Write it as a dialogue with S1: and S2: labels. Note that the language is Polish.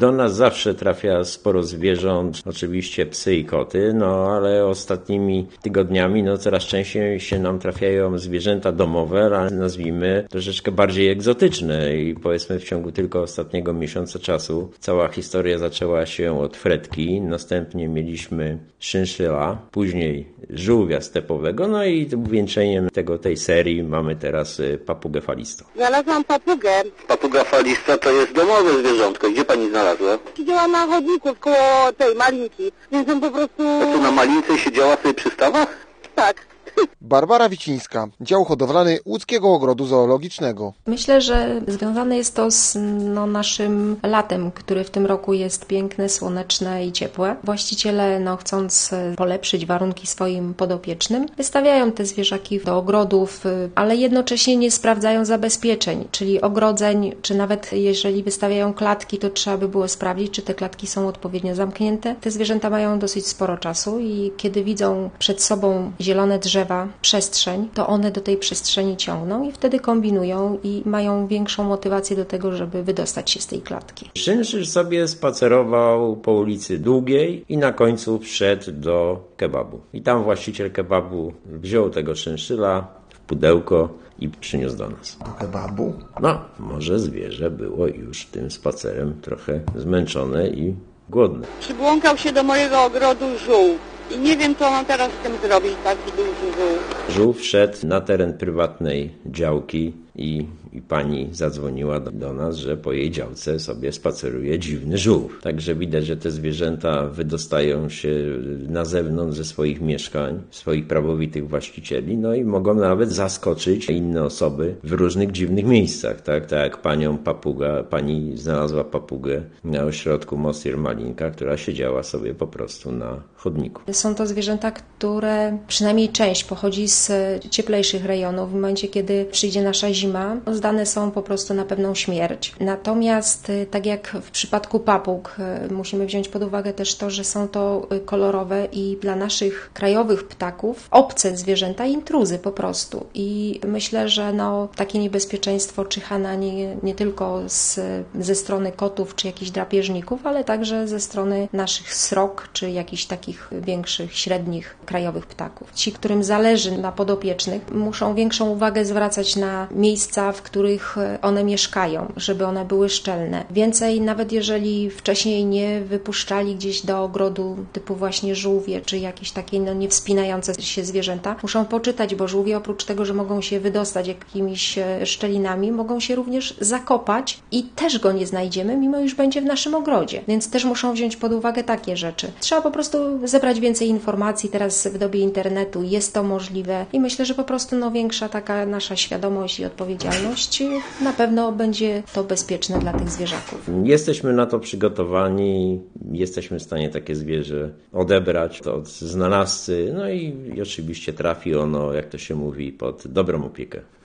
S1: Do nas zawsze trafia sporo zwierząt, oczywiście psy i koty, ale ostatnimi tygodniami coraz częściej się nam trafiają zwierzęta domowe, ale nazwijmy troszeczkę bardziej egzotyczne i powiedzmy w ciągu tylko ostatniego miesiąca czasu cała historia zaczęła się od fretki, następnie mieliśmy szynszyla, później żółwia stepowego, i wieńczeniem tej serii mamy teraz papugę falistą.
S2: Znalazłam papugę.
S3: Papuga falista to jest domowe zwierzątko. Gdzie pani znalazła?
S2: Siedziała na chodniku koło tej malinki, więc ją po prostu...
S3: A tu na malince siedziała sobie przy stawach?
S2: Tak.
S4: Barbara Wicińska, dział hodowlany Łódzkiego Ogrodu Zoologicznego.
S5: Myślę, że związane jest to z naszym latem, które w tym roku jest piękne, słoneczne i ciepłe. Właściciele, chcąc polepszyć warunki swoim podopiecznym, wystawiają te zwierzaki do ogrodów, ale jednocześnie nie sprawdzają zabezpieczeń, czyli ogrodzeń, czy nawet jeżeli wystawiają klatki, to trzeba by było sprawdzić, czy te klatki są odpowiednio zamknięte. Te zwierzęta mają dosyć sporo czasu i kiedy widzą przed sobą zielone drzewa, przestrzeń, to one do tej przestrzeni ciągną i wtedy kombinują i mają większą motywację do tego, żeby wydostać się z tej klatki.
S1: Szynszyl sobie spacerował po ulicy Długiej i na końcu wszedł do kebabu. I tam właściciel kebabu wziął tego szynszyla w pudełko i przyniósł do nas.
S4: Do kebabu?
S1: Może zwierzę było już tym spacerem trochę zmęczone i głodne.
S2: Przybłąkał się do mojego ogrodu żółw. I nie wiem, co mam teraz z tym zrobić, taki duży żółw.
S1: Żółw wszedł na teren prywatnej działki i pani zadzwoniła do nas, że po jej działce sobie spaceruje dziwny żółw. Także widać, że te zwierzęta wydostają się na zewnątrz ze swoich mieszkań, swoich prawowitych właścicieli, i mogą nawet zaskoczyć inne osoby w różnych dziwnych miejscach, tak jak pani znalazła papugę na ośrodku Mostir Malinka, która siedziała sobie po prostu na chodniku.
S5: Są to zwierzęta, które przynajmniej część pochodzi z cieplejszych rejonów. W momencie, kiedy przyjdzie nasza zima, zdane są po prostu na pewną śmierć. Natomiast tak jak w przypadku papug, musimy wziąć pod uwagę też to, że są to kolorowe i dla naszych krajowych ptaków obce zwierzęta, intruzy po prostu. I myślę, że takie niebezpieczeństwo czyha na nie tylko ze strony kotów czy jakichś drapieżników, ale także ze strony naszych srok czy jakichś takich większych, średnich krajowych ptaków. Ci, którym zależy na podopiecznych, muszą większą uwagę zwracać na miejsca, w których one mieszkają, żeby one były szczelne. Więcej, nawet jeżeli wcześniej nie wypuszczali gdzieś do ogrodu typu właśnie żółwie, czy jakieś takie niewspinające się zwierzęta, muszą poczytać, bo żółwie oprócz tego, że mogą się wydostać jakimiś szczelinami, mogą się również zakopać i też go nie znajdziemy, mimo iż będzie w naszym ogrodzie. Więc też muszą wziąć pod uwagę takie rzeczy. Trzeba po prostu zebrać więcej informacji. Teraz w dobie internetu jest to możliwe i myślę, że po prostu większa taka nasza świadomość i odpowiedzialność, na pewno będzie to bezpieczne dla tych zwierzaków.
S1: Jesteśmy na to przygotowani, jesteśmy w stanie takie zwierzę odebrać od znalazcy, i oczywiście trafi ono, jak to się mówi, pod dobrą opiekę.